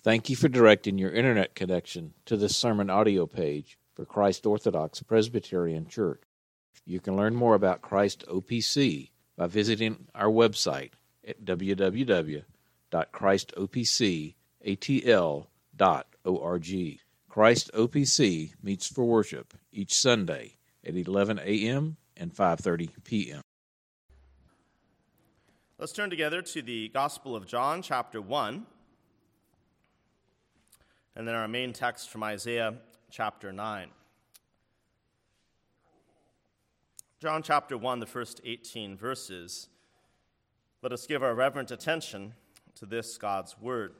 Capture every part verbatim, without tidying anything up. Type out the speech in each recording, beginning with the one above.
Thank you for directing your internet connection to this sermon audio page for Christ Orthodox Presbyterian Church. You can learn more about Christ O P C by visiting our website at w w w dot christ o p c a t l dot org. Christ O P C meets for worship each Sunday at eleven a.m. and five thirty p.m. Let's turn together to the Gospel of John, chapter one, and then our main text from Isaiah, chapter nine. John chapter one, the first eighteen verses. Let us give our reverent attention to this God's word.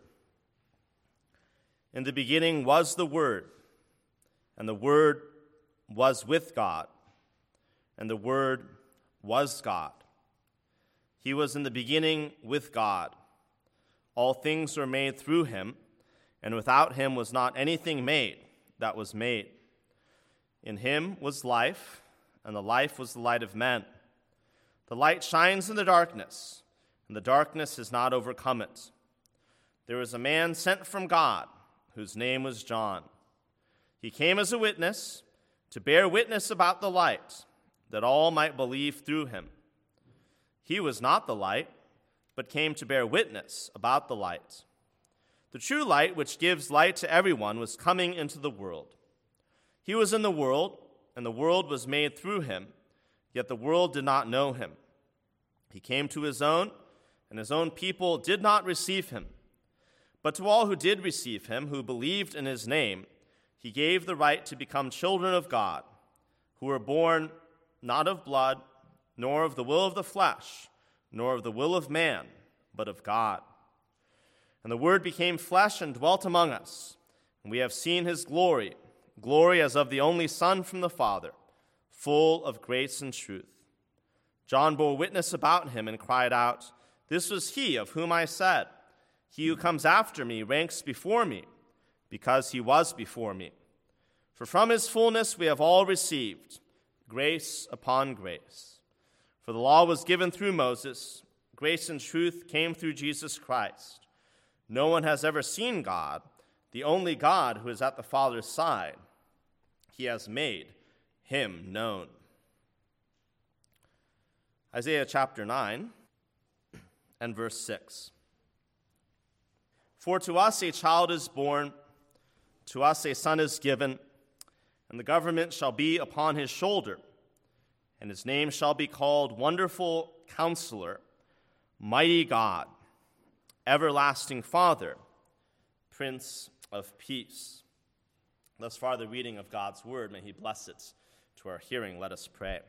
In the beginning was the Word, and the Word was with God, and the Word was God. He was in the beginning with God. All things were made through him, and without him was not anything made that was made. In him was life, and the life was the light of men. The light shines in the darkness, and the darkness has not overcome it. There was a man sent from God, whose name was John. He came as a witness, to bear witness about the light, that all might believe through him. He was not the light, but came to bear witness about the light. The true light, which gives light to everyone, was coming into the world. He was in the world, and the world was made through him, yet the world did not know him. He came to his own, and his own people did not receive him. But to all who did receive him, who believed in his name, he gave the right to become children of God, who were born not of blood, nor of the will of the flesh, nor of the will of man, but of God. And the Word became flesh and dwelt among us, and we have seen his glory, glory as of the only Son from the Father, full of grace and truth. John bore witness about him and cried out, "This was he of whom I said, 'He who comes after me ranks before me, because he was before me.' For from his fullness we have all received grace upon grace. For the law was given through Moses, grace and truth came through Jesus Christ. No one has ever seen God, the only God who is at the Father's side. He has made him known." Isaiah chapter nine and verse six. "For to us a child is born, to us a son is given, and the government shall be upon his shoulder, and his name shall be called Wonderful Counselor, Mighty God, Everlasting Father, Prince of Peace." Thus far the reading of God's word. May he bless it to our hearing. Let us pray.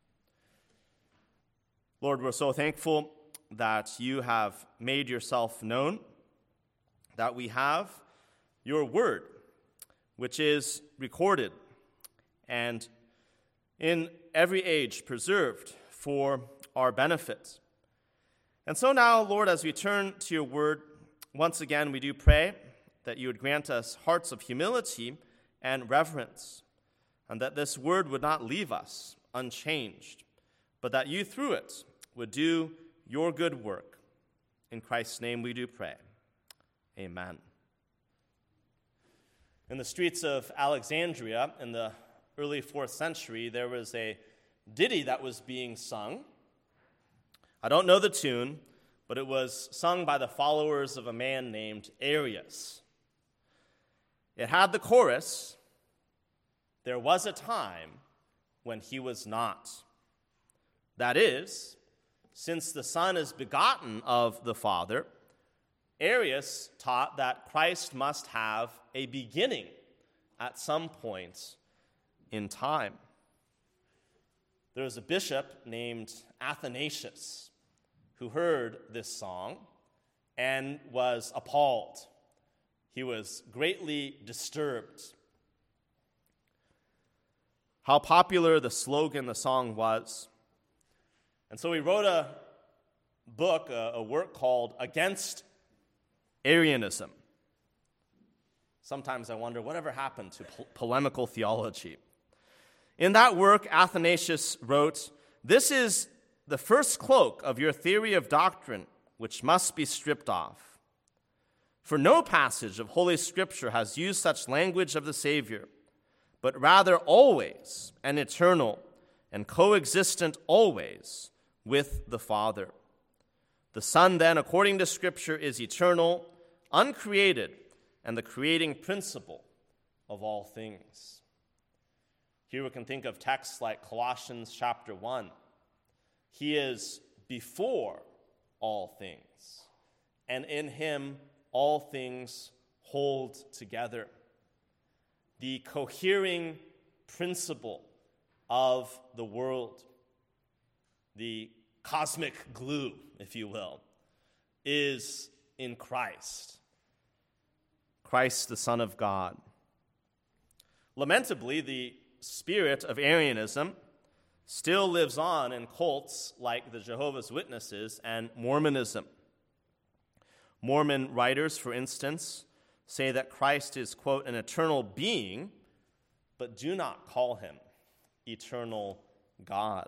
Lord, we're so thankful that you have made yourself known, that we have your word, which is recorded and in every age preserved for our benefit. And so now, Lord, as we turn to your word, once again we do pray that you would grant us hearts of humility and reverence, and that this word would not leave us unchanged, but that you through it would do your good work. In Christ's name we do pray. Amen. In the streets of Alexandria in the early fourth century, there was a ditty that was being sung. I don't know the tune, but it was sung by the followers of a man named Arius. It had the chorus, "There was a time when he was not." That is, since the Son is begotten of the Father, Arius taught that Christ must have a beginning at some point in time. There was a bishop named Athanasius who heard this song and was appalled. He was greatly disturbed. How popular the slogan, the song was. And so he wrote a book, a, a work called Against Arianism. Sometimes I wonder whatever happened to po- polemical theology. In that work, Athanasius wrote, "This is the first cloak of your theory of doctrine, which must be stripped off. For no passage of Holy Scripture has used such language of the Savior, but rather always and eternal and coexistent always with the Father. The Son, then, according to Scripture, is eternal, uncreated, and the creating principle of all things. Here we can think of texts like Colossians chapter one. He is before all things, and in him all things hold together. The cohering principle of the world, the cosmic glue, if you will, is in Christ. Christ, the Son of God. Lamentably, the spirit of Arianism still lives on in cults like the Jehovah's Witnesses and Mormonism. Mormon writers, for instance, say that Christ is, quote, an eternal being, but do not call him eternal God.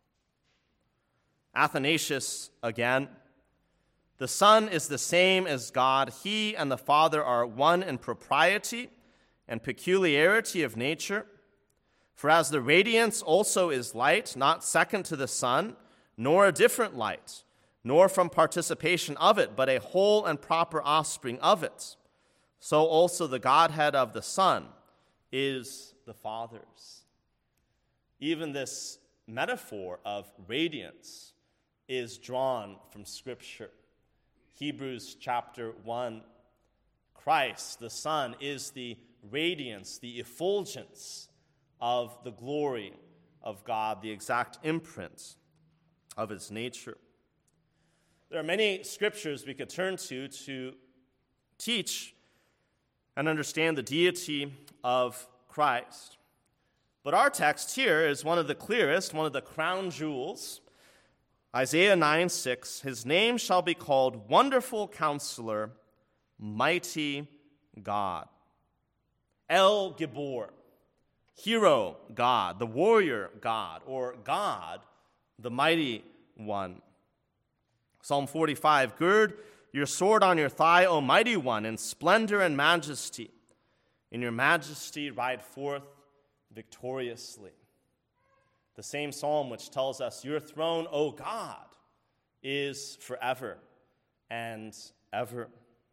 Athanasius, again, the Son is the same as God. He and the Father are one in propriety and peculiarity of nature. For as the radiance also is light, not second to the sun, nor a different light, nor from participation of it, but a whole and proper offspring of it, so also the Godhead of the Son is the Father's. Even this metaphor of radiance is drawn from Scripture. Hebrews chapter one, Christ, the Son, is the radiance, the effulgence of the glory of God, the exact imprint of his nature. There are many scriptures we could turn to to teach and understand the deity of Christ. But our text here is one of the clearest, one of the crown jewels. Isaiah nine six, his name shall be called Wonderful Counselor, Mighty God. El Gibor, Hero God, the Warrior God, or God, the Mighty One. Psalm forty-five, gird your sword on your thigh, O Mighty One, in splendor and majesty. In your majesty ride forth victoriously. The same psalm which tells us, your throne, O God, is forever and ever.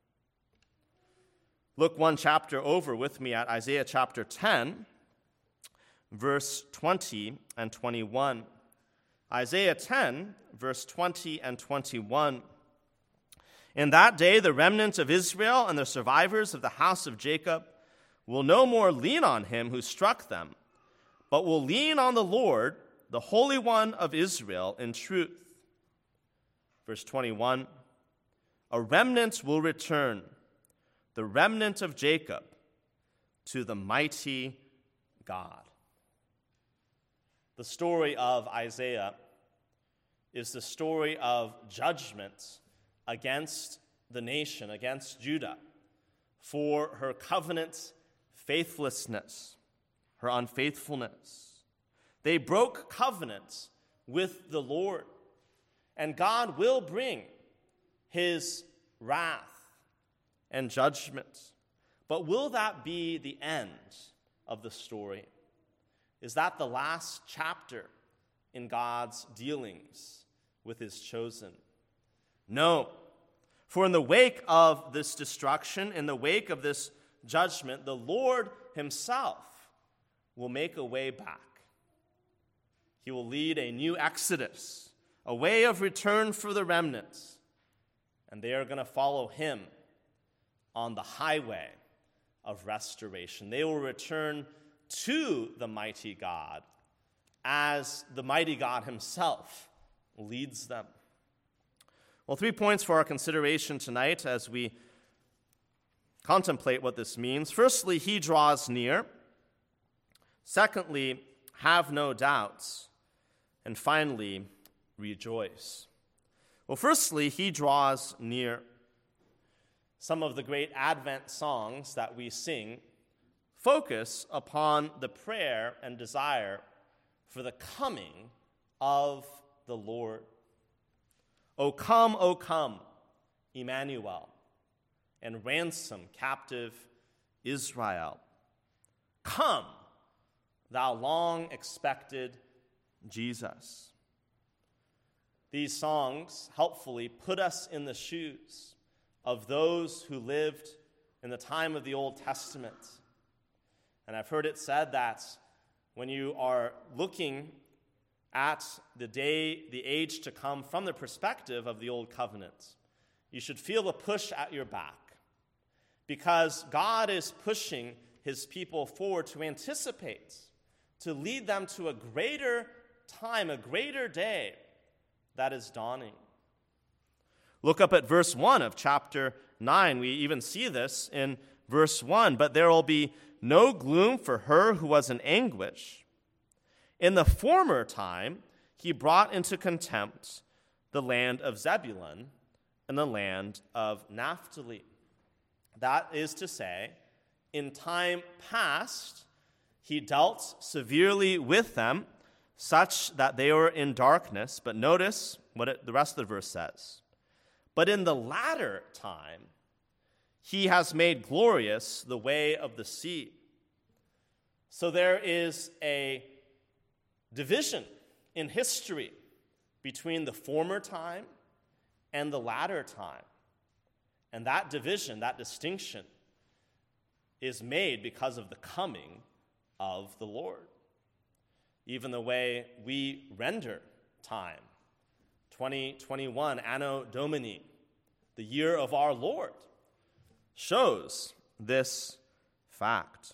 Look one chapter over with me at Isaiah chapter ten, verse twenty and twenty-one. Isaiah ten, verse twenty and twenty-one. In that day, the remnant of Israel and the survivors of the house of Jacob will no more lean on him who struck them, but will lean on the Lord, the Holy One of Israel, in truth. Verse twenty-one, a remnant will return, the remnant of Jacob, to the mighty God. The story of Isaiah is the story of judgment against the nation, against Judah, for her covenant faithlessness, her unfaithfulness. They broke covenant with the Lord, and God will bring his wrath and judgment. But will that be the end of the story? Is that the last chapter in God's dealings with his chosen? No. For in the wake of this destruction, in the wake of this judgment, the Lord himself will make a way back. He will lead a new exodus, a way of return for the remnant, and they are going to follow him on the highway of restoration. They will return to the mighty God as the mighty God himself leads them. Well, three points for our consideration tonight as we contemplate what this means. Firstly, he draws near. Secondly, have no doubts. And finally, rejoice. Well, firstly, he draws near. Some of the great Advent songs that we sing focus upon the prayer and desire for the coming of the Lord. O come, O come, Emmanuel. and ransom captive Israel. Come, thou long-expected Jesus. These songs helpfully put us in the shoes of those who lived in the time of the Old Testament. And I've heard it said that when you are looking at the day, the age to come from the perspective of the Old Covenant, you should feel a push at your back, because God is pushing his people forward to anticipate, to lead them to a greater time, a greater day that is dawning. Look up at verse one of chapter nine. We even see this in verse one. But there will be no gloom for her who was in anguish. In the former time, he brought into contempt the land of Zebulun and the land of Naphtali. That is to say, in time past, he dealt severely with them, such that they were in darkness. But notice what it, the rest of the verse says. But in the latter time, he has made glorious the way of the sea. So there is a division in history between the former time and the latter time. And that division, that distinction, is made because of the coming of the Lord. Even the way we render time, twenty twenty-one, Anno Domini, the year of our Lord, shows this fact.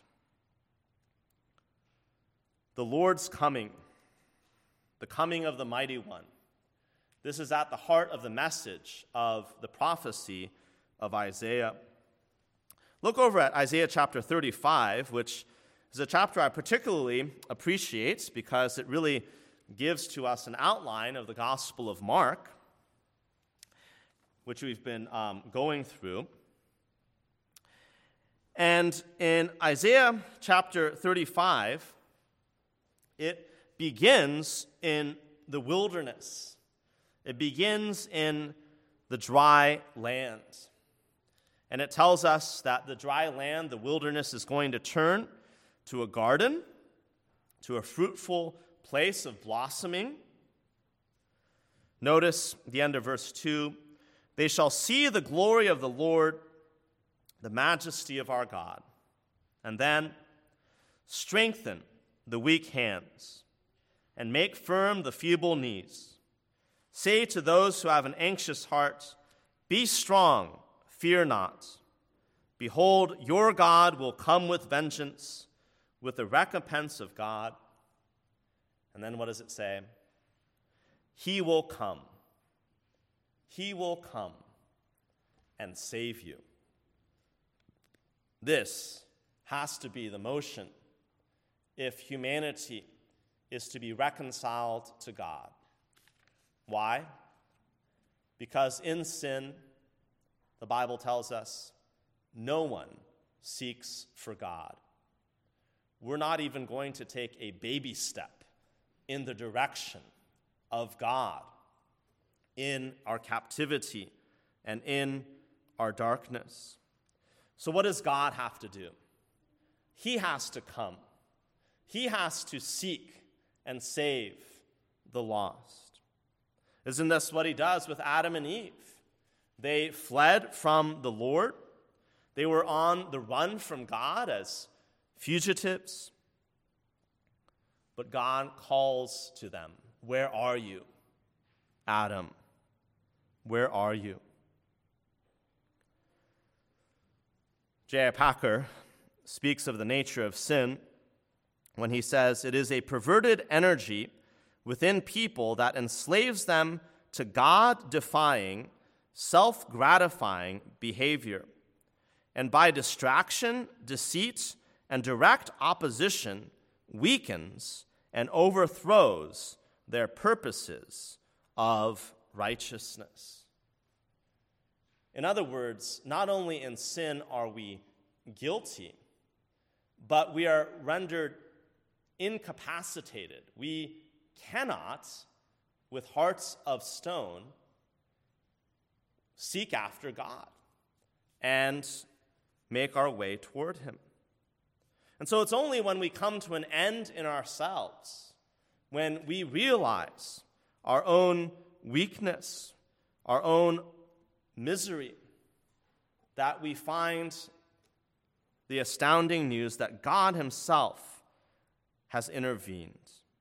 The Lord's coming, the coming of the Mighty One, this is at the heart of the message of the prophecy of Isaiah. Look over at Isaiah chapter thirty-five, which is a chapter I particularly appreciate because it really gives to us an outline of the Gospel of Mark, which we've been um, going through. And in Isaiah chapter thirty-five, it begins in the wilderness. It begins in the dry land. And it tells us that the dry land, the wilderness, is going to turn to a garden, to a fruitful place of blossoming. Notice the end of verse two. They shall see the glory of the Lord, the majesty of our God. And then, strengthen the weak hands and make firm the feeble knees. Say to those who have an anxious heart, be strong, fear not. Behold, your God will come with vengeance, with the recompense of God. And then what does it say? He will come. He will come and save you. This has to be the motion if humanity is to be reconciled to God. Why? Because in sin, the Bible tells us, no one seeks for God. We're not even going to take a baby step in the direction of God in our captivity and in our darkness. So what does God have to do? He has to come. He has to seek and save the lost. Isn't this what he does with Adam and Eve? They fled from the Lord. They were on the run from God as fugitives. But God calls to them, where are you, Adam? Where are you? J I. Packer speaks of the nature of sin when he says, it is a perverted energy within people that enslaves them to God-defying, self-gratifying behavior, and by distraction, deceit, and direct opposition weakens and overthrows their purposes of righteousness. In other words, not only in sin are we guilty, but we are rendered incapacitated. We cannot, with hearts of stone, seek after God. and make our way toward him. And so it's only when we come to an end in ourselves, when we realize our own weakness, our own misery, that we find the astounding news that God himself has intervened.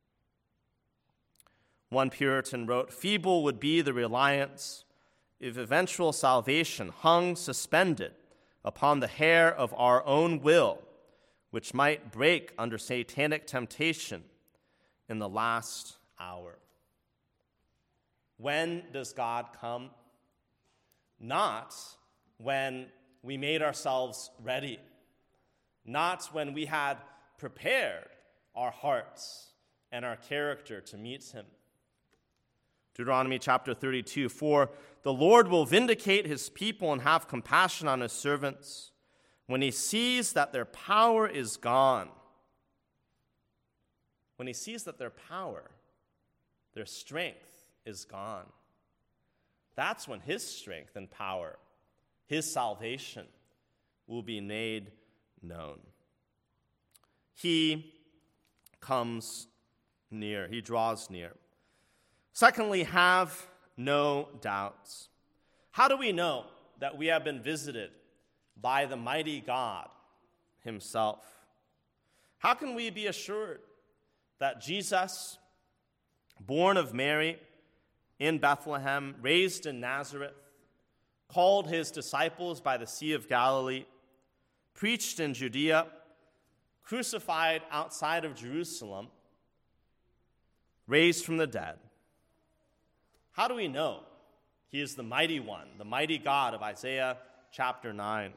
One Puritan wrote, "Feeble would be the reliance if eventual salvation hung suspended upon the hair of our own will, which might break under satanic temptation in the last hour." When does God come? Not when we made ourselves ready, not when we had prepared our hearts and our character to meet him. Deuteronomy chapter thirty-two, "For the Lord will vindicate his people and have compassion on his servants when he sees that their power is gone." When he sees that their power, their strength is gone. That's when his strength and power, his salvation, will be made known. He comes near. He draws near. Secondly, have no doubts. How do we know that we have been visited by the mighty God himself? How can we be assured that Jesus, born of Mary in Bethlehem, raised in Nazareth, called his disciples by the Sea of Galilee, preached in Judea, crucified outside of Jerusalem, raised from the dead? How do we know he is the mighty one, the mighty God of Isaiah chapter nine?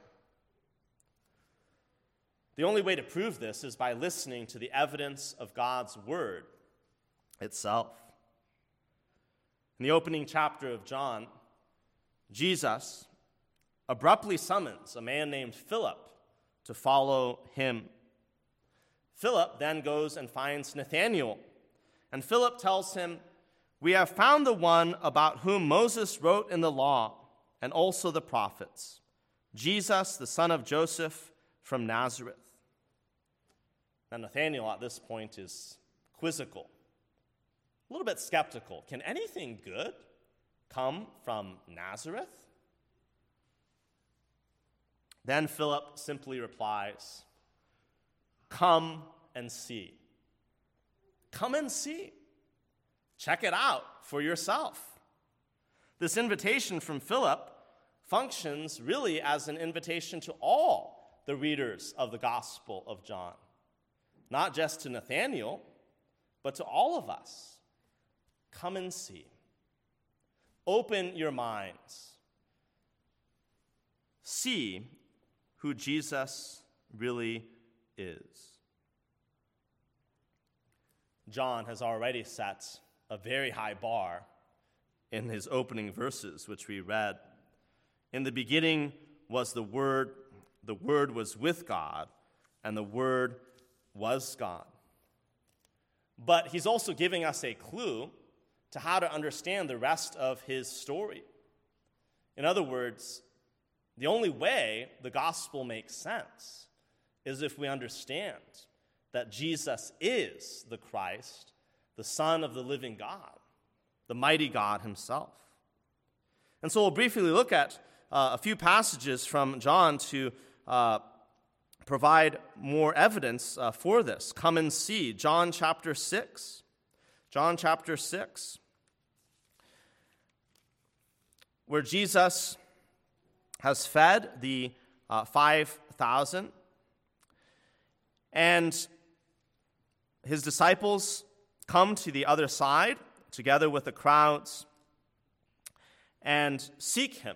The only way to prove this is by listening to the evidence of God's word itself. In the opening chapter of John, Jesus abruptly summons a man named Philip to follow him. Philip then goes and finds Nathanael, and Philip tells him, "We have found the one about whom Moses wrote in the law and also the prophets, Jesus, the son of Joseph from Nazareth." Now, Nathanael at this point is quizzical, a little bit skeptical. Can anything good come from Nazareth? Then Philip simply replies, "Come and see." Come and see. Check it out for yourself. This invitation from Philip functions really as an invitation to all the readers of the Gospel of John. Not just to Nathanael, but to all of us. Come and see. Open your minds. See who Jesus really is. John has already set a very high bar in his opening verses, which we read. In the beginning was the Word, the Word was with God, and the Word was God. But he's also giving us a clue to how to understand the rest of his story. In other words, the only way the gospel makes sense is if we understand that Jesus is the Christ, the Son of the living God, the mighty God himself. And so we'll briefly look at uh, a few passages from John to uh, provide more evidence uh, for this. Come and see. John chapter six. John chapter six, where Jesus has fed the uh, five thousand, and his disciples come to the other side together with the crowds and seek him.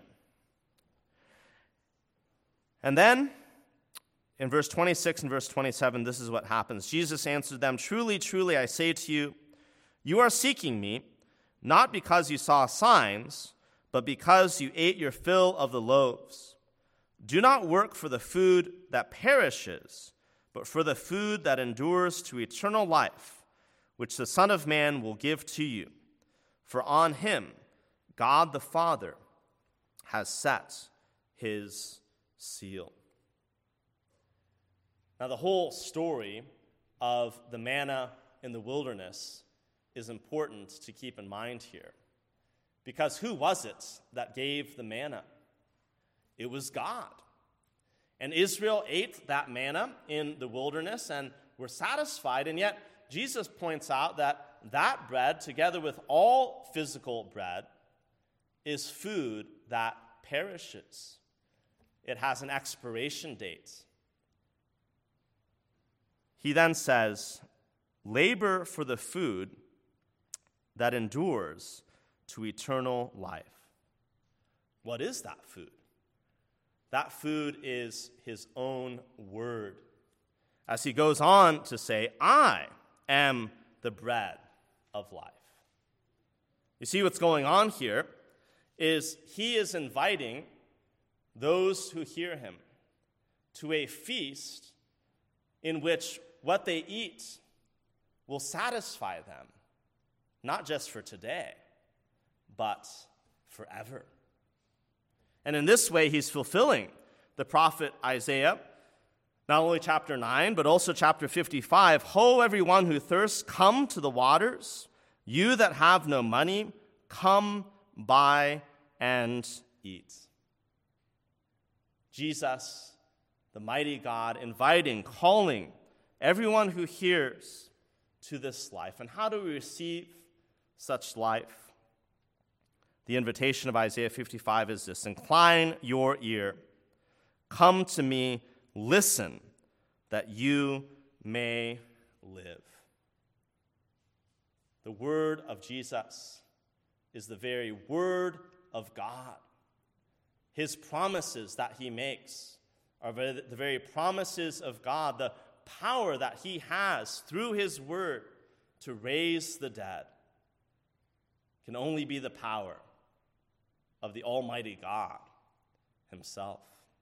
And then, in verse twenty-six and verse twenty-seven, this is what happens. Jesus answered them, "Truly, truly, I say to you, you are seeking me, not because you saw signs, but because you ate your fill of the loaves. Do not work for the food that perishes, but for the food that endures to eternal life, which the Son of Man will give to you. For on him God the Father has set his seal. Now, the whole story of the manna in the wilderness is important to keep in mind here. Because who was it that gave the manna? It was God. And Israel ate that manna in the wilderness and were satisfied, and yet Jesus points out that that bread, together with all physical bread, is food that perishes. It has an expiration date. He then says, labor for the food that endures to eternal life. What is that food? That food is his own word. As he goes on to say, I am the bread of life. You see what's going on here is he is inviting those who hear him to a feast in which what they eat will satisfy them, not just for today, but forever. And in this way, he's fulfilling the prophet Isaiah, not only chapter nine, but also chapter fifty-five. Ho, everyone who thirsts, come to the waters. You that have no money, come buy and eat. Jesus, the mighty God, inviting, calling everyone who hears to this life. And how do we receive such life? The invitation of Isaiah fifty-five is this: incline your ear, come to me, listen, that you may live. The word of Jesus is the very word of God. His promises that he makes are the very promises of God, the power that he has through his word to raise the dead can only be the power of the Almighty God himself.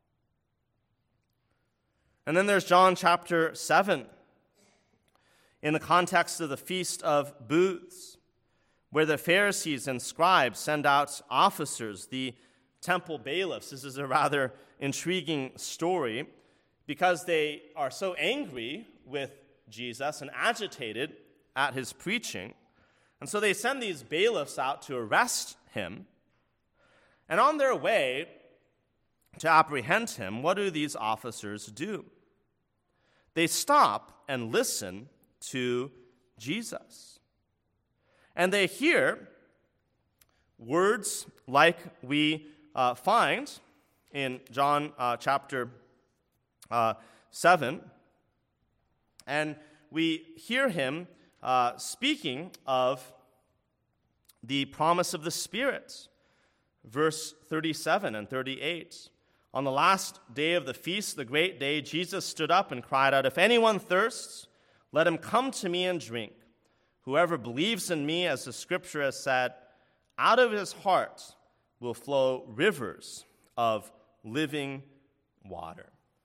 And then there's John chapter seven, in the context of the Feast of Booths, where the Pharisees and scribes send out officers, the temple bailiffs. This is a rather intriguing story because they are so angry with Jesus and agitated at his preaching. And so they send these bailiffs out to arrest him. And on their way to apprehend him, what do these officers do? They stop and listen to Jesus. And they hear words like we uh, find in John uh, chapter uh, seven. And we hear him uh, speaking of the promise of the Spirit. Verse thirty-seven and thirty-eight. On the last day of the feast, the great day, Jesus stood up and cried out, if anyone thirsts, let him come to me and drink. Whoever believes in me, as the scripture has said, out of his heart will flow rivers of living water.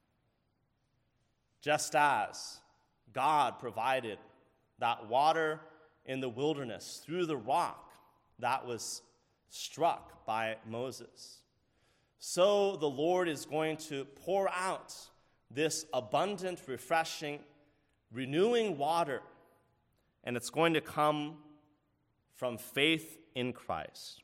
Just as God provided that water in the wilderness through the rock that was struck by Moses, so the Lord is going to pour out this abundant, refreshing, renewing water, and it's going to come from faith in Christ.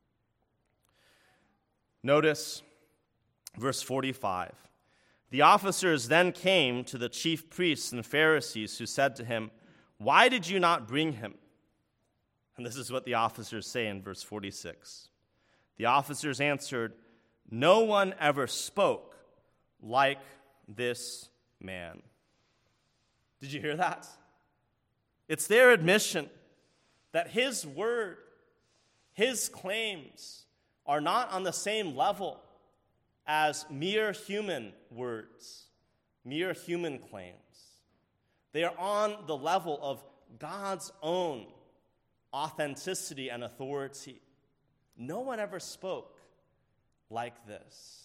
Notice verse forty-five. The officers then came to the chief priests and Pharisees, who said to him, why did you not bring him? And this is what the officers say in verse forty-six. The officers answered, no one ever spoke like this man. Did you hear that? It's their admission that his word, his claims, are not on the same level as mere human words, mere human claims. They are on the level of God's own authenticity and authority. No one ever spoke like this.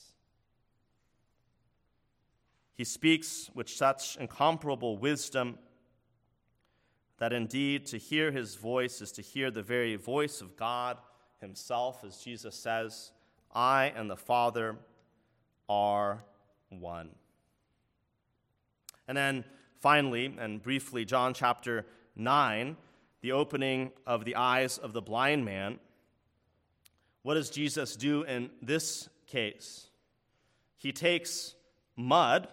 He speaks with such incomparable wisdom that indeed to hear his voice is to hear the very voice of God himself, as Jesus says, I and the Father are one. And then finally, and briefly, John chapter nine, the opening of the eyes of the blind man. What does Jesus do in this case? He takes mud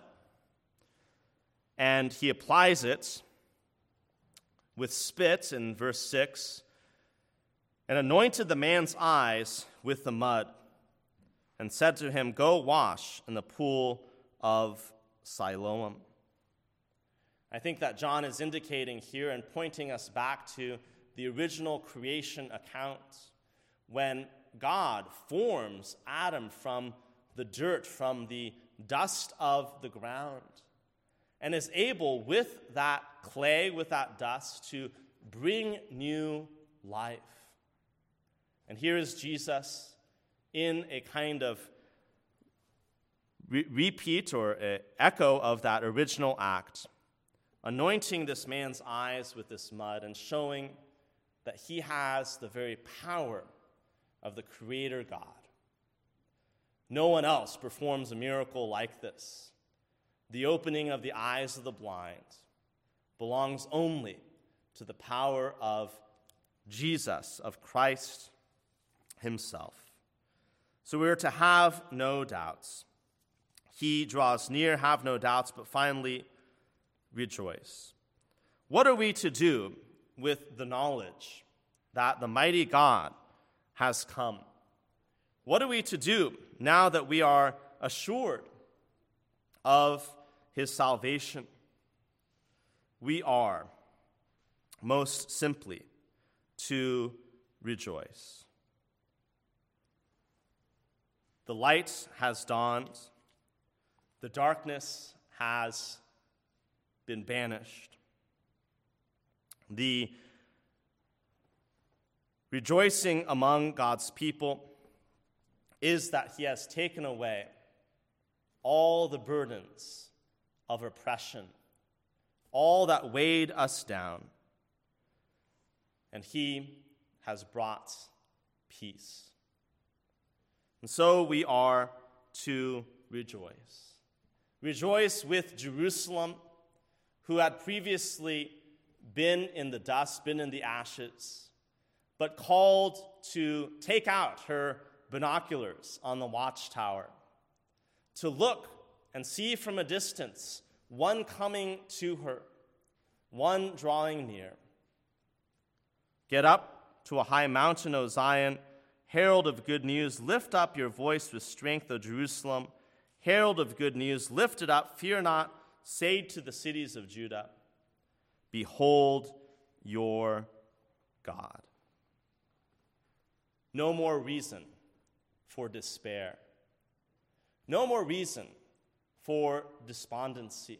and he applies it with spit in verse six, and anointed the man's eyes with the mud, and said to him, "Go wash in the pool of Siloam." I think that John is indicating here and pointing us back to the original creation account when God forms Adam from the dirt, from the dust of the ground, and is able with that clay, with that dust, to bring new life. And here is Jesus in a kind of re- repeat or a echo of that original act, anointing this man's eyes with this mud and showing that he has the very power of the Creator God. No one else performs a miracle like this. The opening of the eyes of the blind belongs only to the power of Jesus, of Christ himself. So we are to have no doubts. He draws near, have no doubts, but finally rejoice. What are we to do with the knowledge that the mighty God has come? What are we to do now that we are assured of his salvation? We are, most simply, to rejoice. The light has dawned. The darkness has been banished. The rejoicing among God's people is that he has taken away all the burdens of oppression, all that weighed us down, and he has brought peace. And so we are to rejoice. Rejoice with Jerusalem, who had previously been in the dust, been in the ashes, but called to take out her binoculars on the watchtower, to look and see from a distance one coming to her, one drawing near. Get up to a high mountain, O Zion, herald of good news. Lift up your voice with strength, O Jerusalem. Herald of good news, lift it up, fear not. Say to the cities of Judah, behold your God. No more reason for despair. No more reason for despondency.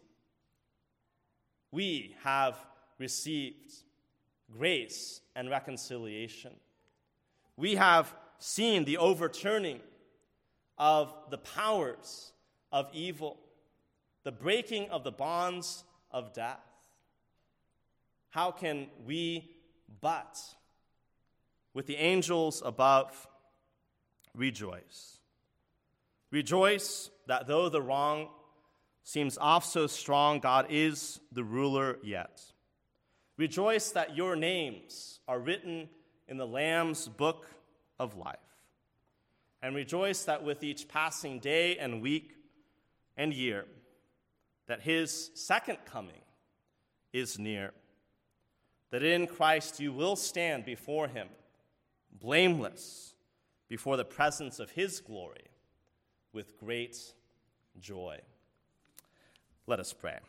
We have received grace and reconciliation. We have seen the overturning of the powers of evil, the breaking of the bonds of death. How can we but, with the angels above, rejoice? Rejoice that though the wrong seems off so strong, God is the ruler yet. Rejoice that your names are written in the Lamb's book of life. And rejoice that with each passing day and week and year, that his second coming is near, that in Christ you will stand before him, blameless, before the presence of his glory, with great joy. Let us pray.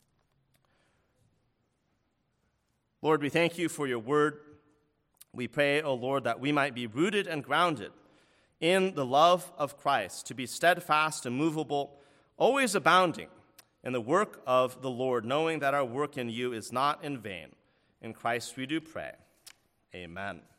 Lord, we thank you for your word. We pray, O Lord, that we might be rooted and grounded in the love of Christ, to be steadfast and movable, always abounding in the work of the Lord, knowing that our work in you is not in vain. In Christ we do pray. Amen.